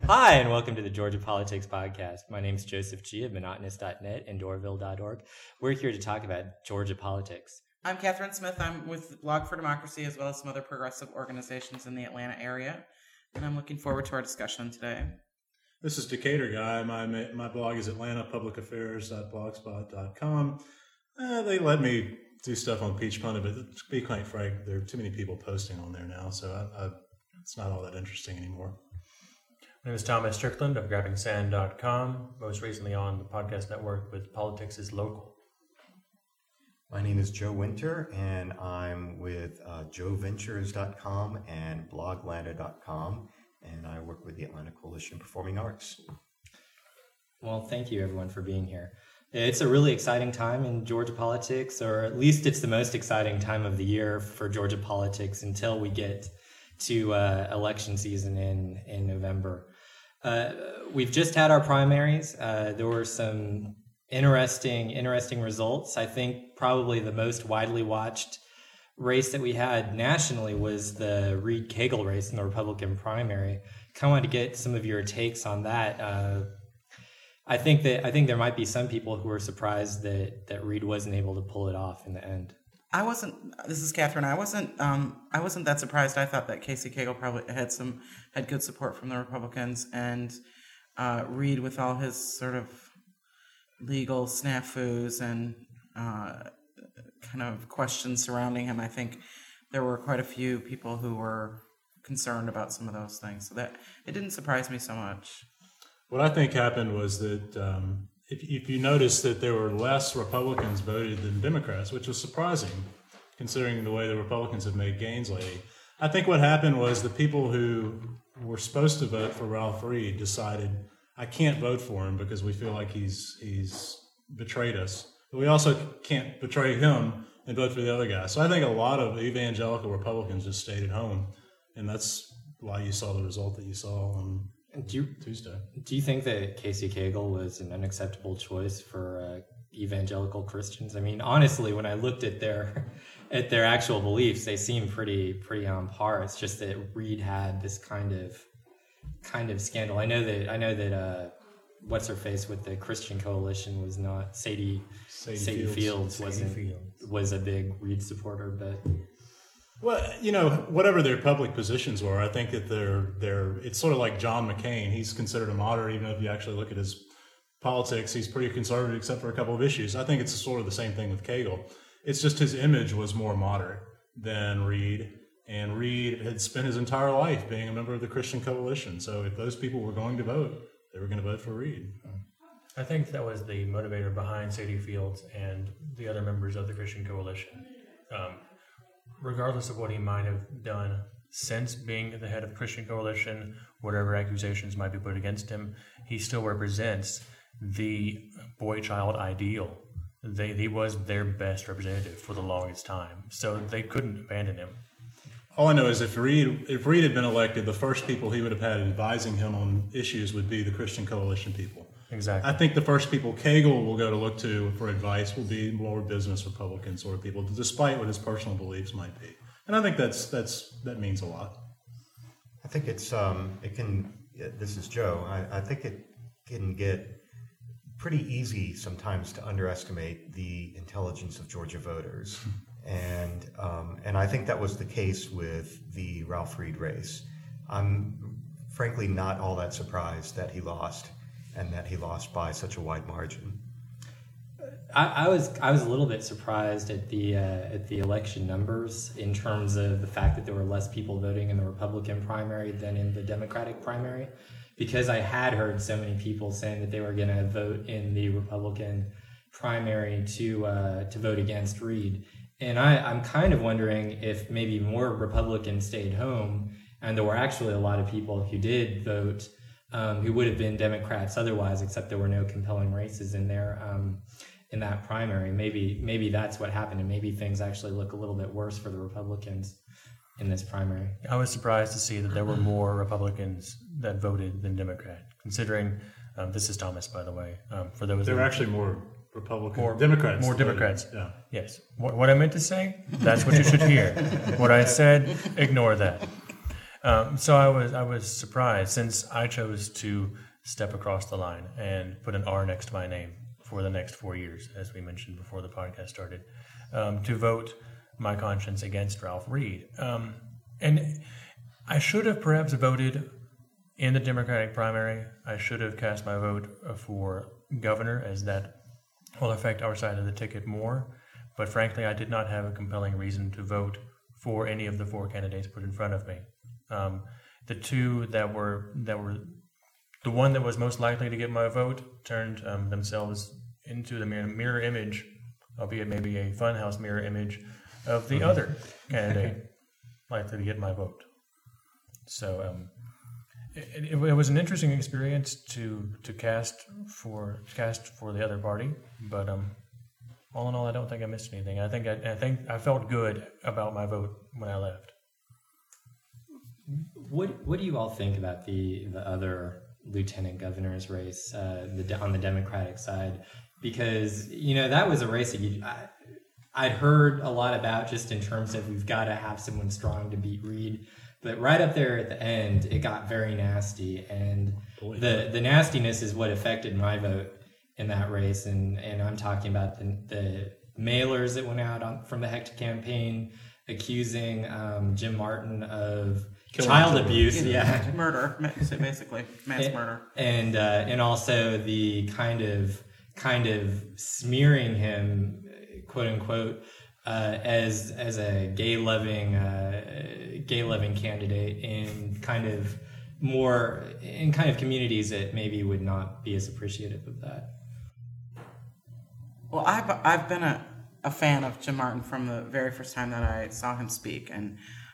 Hi, and welcome to the Georgia Politics Podcast. My name is Joseph G. of Monotonous.net and Doraville.org. We're here to talk about Georgia politics. I'm Catherine Smith. I'm with Blog for Democracy as well as some other progressive organizations in the Atlanta area. And I'm looking forward to our discussion today. This is Decatur Guy. My blog is atlantapublicaffairs.blogspot.com. They let me do stuff on Peach Pundit, but to be quite frank, there are too many people posting on there now, so it's not all that interesting anymore. My name is Thomas Strickland of GrabbingSand.com, most recently on the podcast network with Politics is Local. My name is Joe Winter, and I'm with JoeVentures.com and Bloglanda.com, and I work with the Atlanta Coalition of Performing Arts. Well, thank you, everyone, for being here. It's a really exciting time in Georgia politics, or at least it's the most exciting time of the year for Georgia politics until we get to election season in November. We've just had our primaries. There were some interesting results. I think probably the most widely watched race that we had nationally was the Reed-Cagle race in the Republican primary. Kind of wanted to get some of your takes on that. I think there might be some people who were surprised that Reed wasn't able to pull it off in the end. This is Catherine. I wasn't that surprised. I thought that Casey Cagle probably had good support from the Republicans, and Reed, with all his sort of legal snafus and kind of questions surrounding him, I think there were quite a few people who were concerned about some of those things. So that it didn't surprise me so much. What I think happened was that if you notice that there were less Republicans voted than Democrats, which was surprising considering the way the Republicans have made gains lately. I think what happened was the people who were supposed to vote for Ralph Reed decided, I can't vote for him because we feel like he's betrayed us. But we also can't betray him and vote for the other guy. So I think a lot of evangelical Republicans just stayed at home, and that's why you saw the result that you saw on Tuesday. Do you think that Casey Cagle was an unacceptable choice for evangelical Christians? I mean, honestly, when I looked at their actual beliefs, they seem pretty on par. It's just that Reed had this kind of scandal. I know that what's her face with the Christian Coalition was not Sadie Fields was a big Reed supporter, but. Well, whatever their public positions were, I think that it's sort of like John McCain. He's considered a moderate, even if you actually look at his politics. He's pretty conservative except for a couple of issues. I think it's sort of the same thing with Cagle. It's just his image was more moderate than Reed, and Reed had spent his entire life being a member of the Christian Coalition. So if those people were going to vote, they were going to vote for Reed. I think that was the motivator behind Sadie Fields and the other members of the Christian Coalition. Regardless of what he might have done since being the head of Christian Coalition, whatever accusations might be put against him, he still represents the boy-child ideal. He was their best representative for the longest time, so they couldn't abandon him. All I know is if Reed had been elected, the first people he would have had advising him on issues would be the Christian Coalition people. Exactly. I think the first people Cagle will go to look to for advice will be more business Republican sort of people, despite what his personal beliefs might be. And I think that means a lot. I think this is Joe, I think it can get pretty easy sometimes to underestimate the intelligence of Georgia voters. And I think that was the case with the Ralph Reed race. I'm frankly not all that surprised that he lost, and that he lost by such a wide margin. I was a little bit surprised at the election numbers in terms of the fact that there were less people voting in the Republican primary than in the Democratic primary, because I had heard so many people saying that they were going to vote in the Republican primary to vote against Reed. And I'm kind of wondering if maybe more Republicans stayed home, and there were actually a lot of people who did vote who would have been Democrats otherwise, except there were no compelling races in there in that primary. Maybe that's what happened, and maybe things actually look a little bit worse for the Republicans in this primary. I was surprised to see that there were more Republicans that voted than Democrat, considering this is Thomas, by the way. For those there were actually more Democrats. More Democrats. Yeah. Yes. What I meant to say, that's what you should hear. What I said, ignore that. So I was surprised since I chose to step across the line and put an R next to my name for the next 4 years, as we mentioned before the podcast started, to vote my conscience against Ralph Reed. And I should have perhaps voted in the Democratic primary. I should have cast my vote for governor, as that will affect our side of the ticket more. But frankly, I did not have a compelling reason to vote for any of the 4 candidates put in front of me. The two that were the one that was most likely to get my vote turned themselves into the mirror image, albeit maybe a funhouse mirror image, of the other candidate likely to get my vote. So it was an interesting experience to cast for the other party, but all in all, I don't think I missed anything. I think I felt good about my vote when I left. What do you all think about the other lieutenant governor's race on the Democratic side? Because that was a race that I'd heard a lot about, just in terms of we've got to have someone strong to beat Reed. But right up there at the end, it got very nasty, and the nastiness is what affected my vote in that race. And I'm talking about the mailers that went out from the Hecht campaign accusing Jim Martin of child abuse, murder, basically mass murder, and also the kind of smearing him, quote unquote, as a gay loving candidate in kind of communities that maybe would not be as appreciative of that. Well, I've been a fan of Jim Martin from the very first time that I saw him speak, and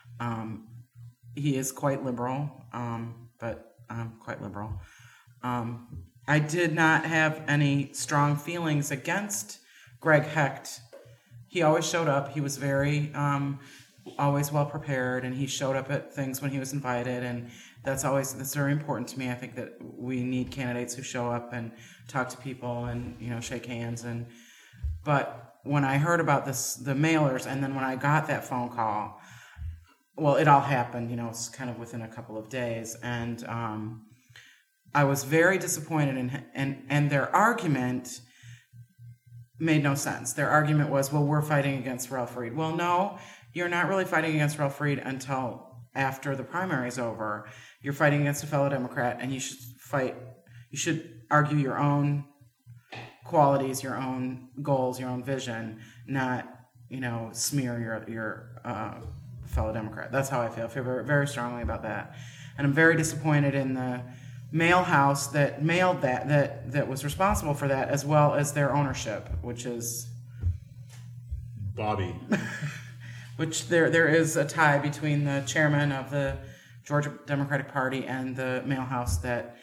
he is quite liberal, but quite liberal. I did not have any strong feelings against Greg Hecht. He always showed up. He was very, always well prepared, and he showed up at things when he was invited, and that's very important to me. I think that we need candidates who show up and talk to people and shake hands. But when I heard about the mailers, and then when I got that phone call, well, it all happened, it's kind of within a couple of days, and I was very disappointed, and their argument made no sense. Their argument was, well, we're fighting against Ralph Reed. Well, no, you're not really fighting against Ralph Reed until after the primary is over. You're fighting against a fellow Democrat, and you should argue your own qualities, your own goals, your own vision, not, smear your fellow Democrat. That's how I feel. I feel very, very strongly about that. And I'm very disappointed in the mail house that mailed that was responsible for that, as well as their ownership, which is Bobby. Which there is a tie between the chairman of the Georgia Democratic Party and the mail house that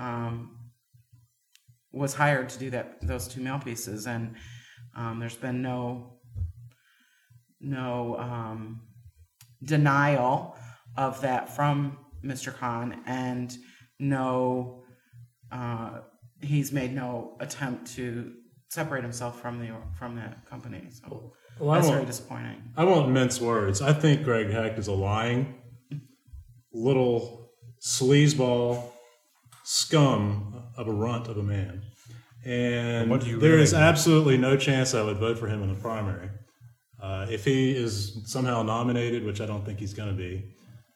was hired to do those two mail pieces, and there's been no denial of that from Mr. Khan, and he's made no attempt to separate himself from that company. So that's very disappointing. I won't mince words. I think Greg Hecht is a lying little sleazeball scum of a runt of a man. And there is absolutely no chance I would vote for him in the primary. If he is somehow nominated, which I don't think he's going to be,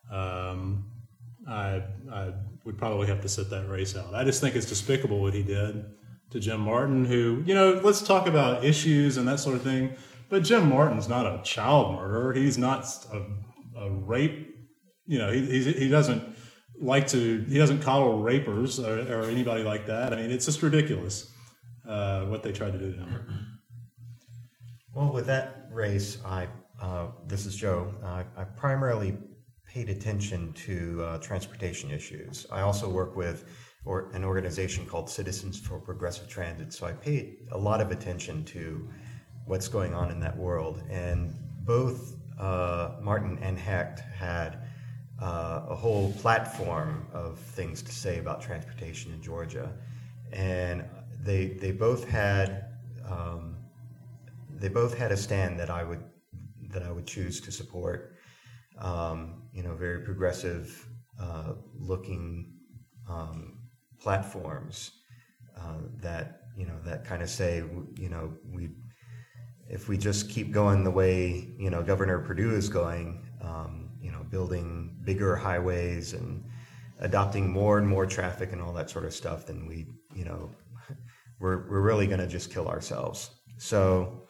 I would probably have to sit that race out. I just think it's despicable what he did to Jim Martin, who, let's talk about issues and that sort of thing, but Jim Martin's not a child murderer. He's not a rape, he doesn't coddle rapers or anybody like that. I mean, it's just ridiculous what they tried to do to him. Well, with that race, this is Joe. I primarily paid attention to transportation issues. I also work with an organization called Citizens for Progressive Transit, so I paid a lot of attention to what's going on in that world. And both Martin and Hecht had a whole platform of things to say about transportation in Georgia, and they both had a stand that I would choose to support. very progressive looking platforms that kind of say, if we just keep going the way Governor Perdue is going, building bigger highways and adopting more and more traffic and all that sort of stuff, then we're really going to just kill ourselves. So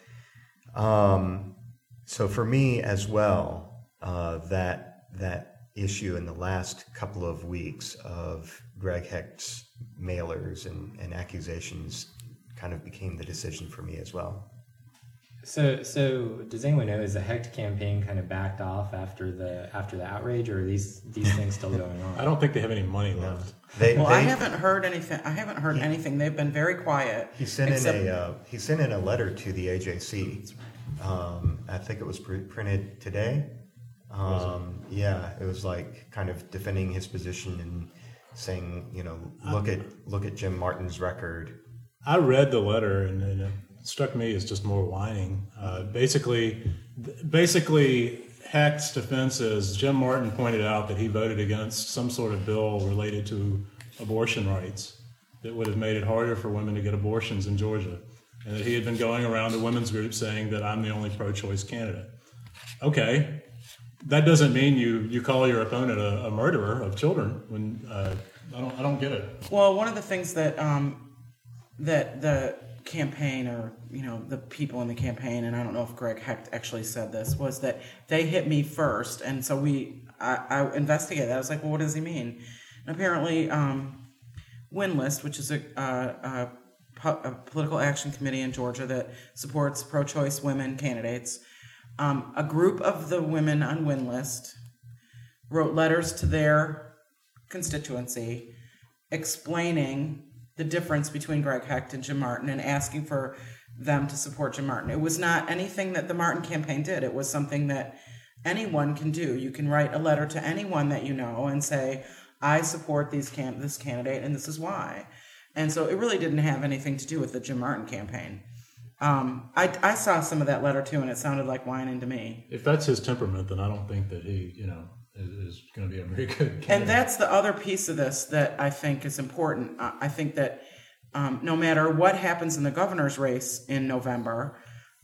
for me as well, that issue in the last couple of weeks of Greg Hecht's mailers and accusations kind of became the decision for me as well. So does anyone know, is the Hecht campaign kind of backed off after the outrage, or are these things still going on? I don't think they have any money left. I haven't heard anything. They've been very quiet. He sent in a letter to the AJC. I think it was printed today. It was like kind of defending his position and saying, look at Jim Martin's record. I read the letter and it struck me as just more whining. Basically, Hecht's defense is Jim Martin pointed out that he voted against some sort of bill related to abortion rights that would have made it harder for women to get abortions in Georgia, and that he had been going around to women's groups saying that I'm the only pro-choice candidate. Okay, that doesn't mean you call your opponent a murderer of children. When I don't get it. Well, one of the things that that the campaign, or the people in the campaign, and I don't know if Greg Hecht actually said this, was that they hit me first, and so I investigated that. I was like, well, what does he mean? And apparently, Windlist, which is a political action committee in Georgia that supports pro-choice women candidates, a group of the women on Windlist wrote letters to their constituency explaining the difference between Greg Hecht and Jim Martin and asking for them to support Jim Martin. It was not anything that the Martin campaign did. It was something that anyone can do. You can write a letter to anyone that you know and say, I support this candidate and this is why. And so it really didn't have anything to do with the Jim Martin campaign. I saw some of that letter too, and it sounded like whining to me. If that's his temperament, then I don't think that he, is going to be a very good candidate. And that's the other piece of this that I think is important. I think that no matter what happens in the governor's race in November,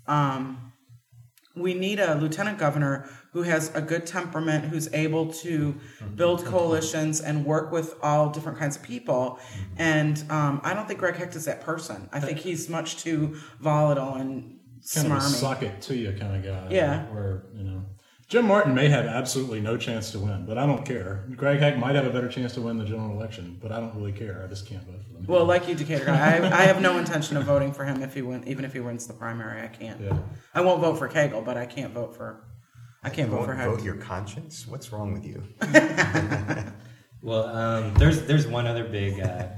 we need a lieutenant governor who has a good temperament, who's able to build coalitions and work with all different kinds of people. And I don't think Greg Hecht is that person. I think he's much too volatile and kind smarmy. of a suck it to you kind of guy. Yeah. Where, Jim Martin may have absolutely no chance to win, but I don't care. Greg Hecht might have a better chance to win the general election, but I don't really care. I just can't vote for them. Well, like you, Decatur guy, I have no intention of voting for him even if he wins the primary. I can't. Yeah. I won't vote for Cagle, but I can't vote for. I can't vote for Hecht. Vote your conscience? What's wrong with you? Well, there's one other big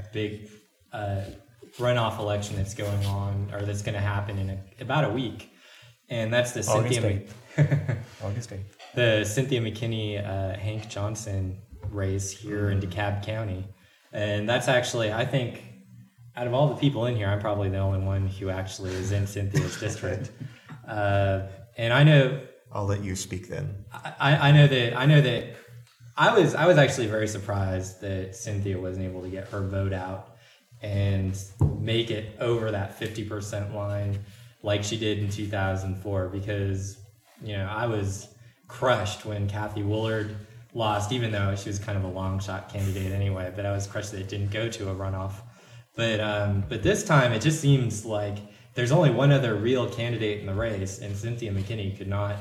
runoff election that's going on, or that's going to happen in about a week, and that's the August 8th. The Cynthia McKinney, Hank Johnson race here in DeKalb County, and that's actually, I think, out of all the people in here, I'm probably the only one who actually is in Cynthia's district, and I know. I'll let you speak then. I know that I was actually very surprised that Cynthia wasn't able to get her vote out and make it over that 50% line like she did in 2004, because I was crushed when Kathy Woolard lost, even though she was kind of a long shot candidate anyway, but I was crushed that it didn't go to a runoff. But this time it just seems like there's only one other real candidate in the race, and Cynthia McKinney could not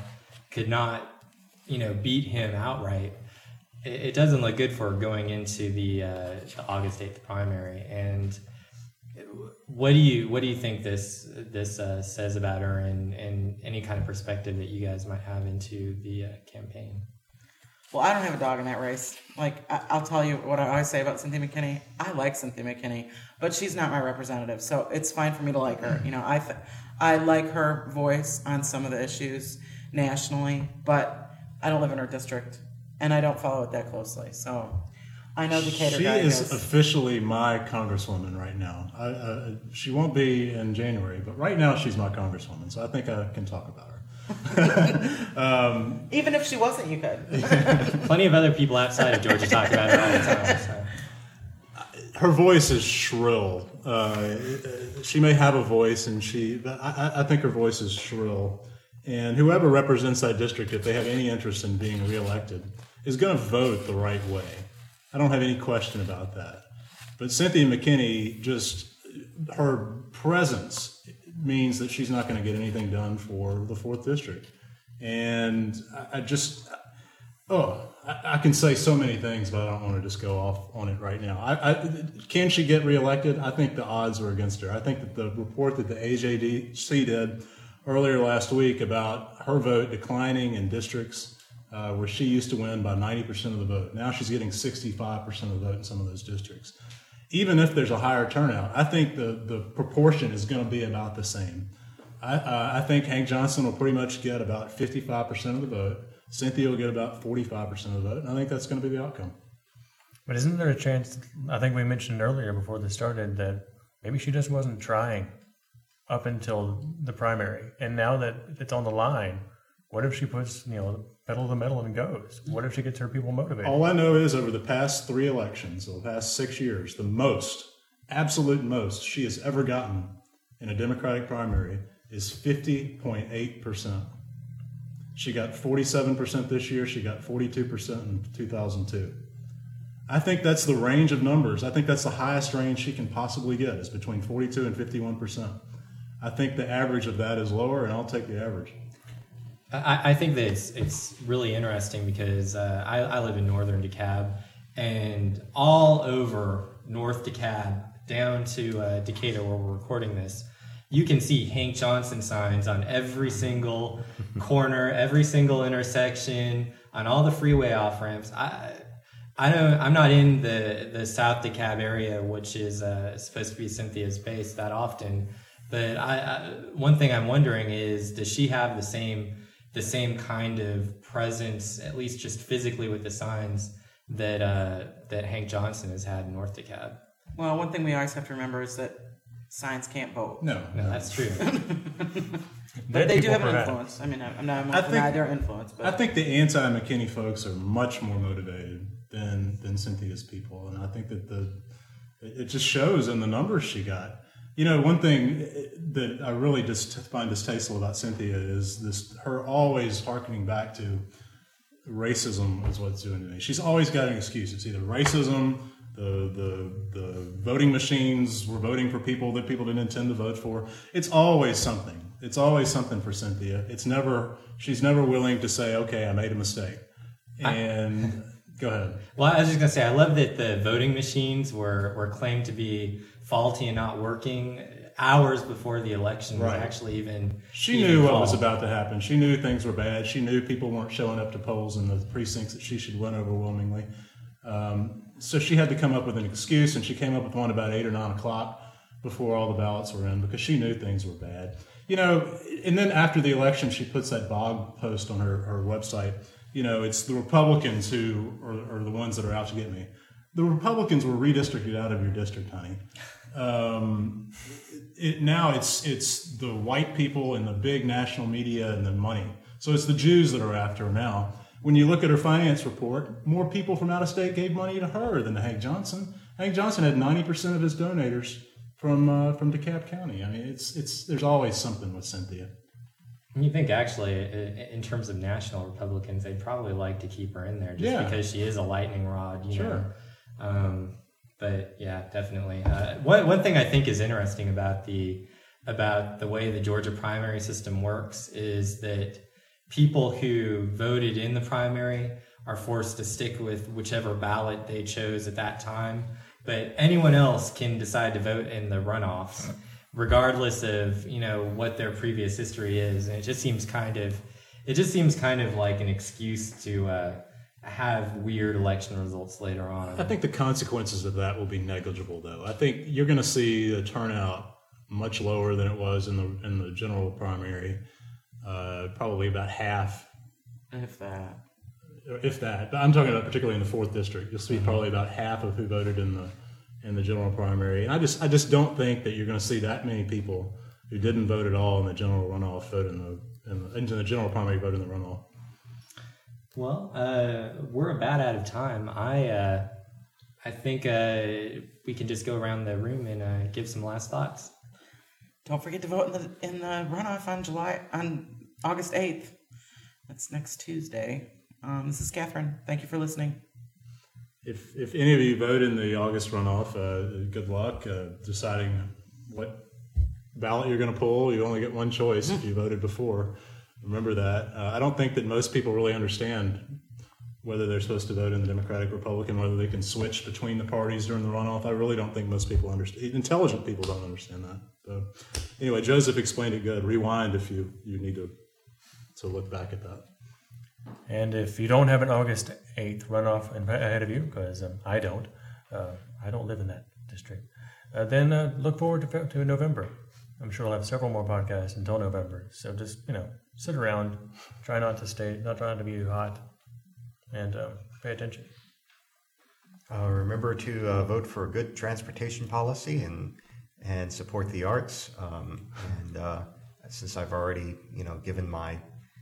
beat him outright. It doesn't look good for her going into the August 8th primary. And what do you think this says about her, and any kind of perspective that you guys might have into the campaign? Well, I don't have a dog in that race. I'll tell you what I always say about Cynthia McKinney. I like Cynthia McKinney, but she's not my representative, so it's fine for me to like her. I like her voice on some of the issues nationally, but I don't live in her district, and I don't follow it that closely. So I know Decatur she guy is goes. Officially my congresswoman right now. She won't be in January, but right now she's my congresswoman, so I think I can talk about her. Even if she wasn't, you could. Plenty of other people outside of Georgia talk about her all the time. So. Her voice is shrill. She may have a voice, but I think her voice is shrill. And whoever represents that district, if they have any interest in being reelected, is going to vote the right way. I don't have any question about that. But Cynthia McKinney, just her presence means that she's not going to get anything done for the 4th District. And I can say so many things, but I don't want to just go off on it right now. Can she get reelected? I think the odds are against her. I think that the report that the AJDC did earlier last week about her vote declining in districts where she used to win by 90% of the vote. Now she's getting 65% of the vote in some of those districts. Even if there's a higher turnout, I think the proportion is going to be about the same. I think Hank Johnson will pretty much get about 55% of the vote. Cynthia will get about 45% of the vote, and I think that's going to be the outcome. But isn't there a chance, I think we mentioned earlier before this started, that maybe she just wasn't trying up until the primary, and now that it's on the line, what if she puts, pedal to the metal and goes? What if she gets her people motivated? All I know is over the past 3 elections, the past 6 years, the absolute most she has ever gotten in a Democratic primary is 50.8%. She got 47% this year. She got 42% in 2002. I think that's the range of numbers. I think that's the highest range she can possibly get is between 42 and 51%. I think the average of that is lower, and I'll take the average. I think that it's really interesting because I live in northern DeKalb, and all over North DeKalb down to Decatur where we're recording this, you can see Hank Johnson signs on every single corner, every single intersection, on all the freeway off ramps. I'm not in the South DeKalb area, which is supposed to be Cynthia's base that often. But one thing I'm wondering is, does she have the same kind of presence, at least just physically with the signs, that Hank Johnson has had in North DeKalb? Well, one thing we always have to remember is that signs can't vote. No, that's true. But they do have an influence. I mean, I'm not denying their influence. But I think the anti-McKinney folks are much more motivated than Cynthia's people, and I think that it just shows in the numbers she got. One thing that I really just find distasteful about Cynthia is her always hearkening back to racism is what's doing to me. She's always got an excuse. It's either racism, the voting machines were voting for people that people didn't intend to vote for. It's always something. It's always something for Cynthia. She's never willing to say, okay, I made a mistake. And go ahead. Well, I was just going to say, I love that the voting machines were claimed to be faulty and not working hours before the election was actually even. She knew what was about to happen. She knew things were bad. She knew people weren't showing up to polls in the precincts that she should win overwhelmingly. So she had to come up with an excuse, and she came up with one about 8 or 9 o'clock before all the ballots were in, because she knew things were bad. And then after the election, she puts that blog post on her website. It's the Republicans who are the ones that are out to get me. The Republicans were redistricted out of your district, honey. Now it's the white people and the big national media and the money. So it's the Jews that are after her now. When you look at her finance report, more people from out of state gave money to her than to Hank Johnson. Hank Johnson had 90% of his donators from DeKalb County. I mean, there's always something with Cynthia. You think actually, in terms of national Republicans, they'd probably like to keep her in there just because she is a lightning rod. You know? But yeah, definitely. One thing I think is interesting about the way the Georgia primary system works is that people who voted in the primary are forced to stick with whichever ballot they chose at that time. But anyone else can decide to vote in the runoffs, regardless of what their previous history is. And it just seems kind of like an excuse to have weird election results later on. I think the consequences of that will be negligible, though. I think you're going to see the turnout much lower than it was in the general primary. Probably about half, if that. But I'm talking about particularly in the 4th district. You'll see probably about half of who voted in the general primary. And I just don't think that you're going to see that many people who didn't vote at all in the general runoff vote into the general primary vote in the runoff. Well, we're about out of time. I think we can just go around the room and give some last thoughts. Don't forget to vote in the runoff on August 8th. That's next Tuesday. This is Catherine. Thank you for listening. If any of you vote in the August runoff, good luck deciding what ballot you're going to pull. You only get one choice if you voted before. Remember that. I don't think that most people really understand whether they're supposed to vote in the Democratic, Republican, whether they can switch between the parties during the runoff. I really don't think most people understand. Intelligent people don't understand that. So, anyway, Joseph explained it good. Rewind if you need to look back at that. And if you don't have an August 8th runoff ahead of you, because I don't live in that district, then look forward to November. I'm sure we'll have several more podcasts until November. So just, sit around, try not to be hot, and pay attention. Remember to vote for a good transportation policy and support the arts. Since I've already, given my,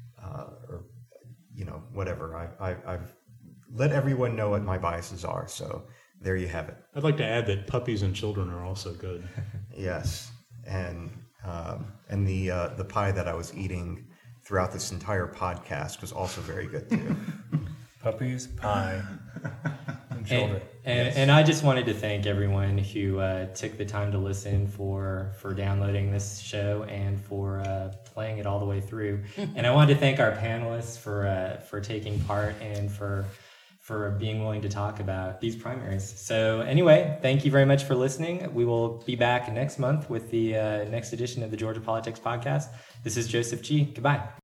whatever, I've let everyone know what my biases are. So there you have it. I'd like to add that puppies and children are also good. Yes. And the pie that I was eating throughout this entire podcast was also very good too. Puppies, pie, and children. And I just wanted to thank everyone who took the time to listen for downloading this show and for playing it all the way through. And I wanted to thank our panelists for taking part and for being willing to talk about these primaries. So anyway, thank you very much for listening. We will be back next month with the next edition of the Georgia Politics Podcast. This is Joseph G. Goodbye.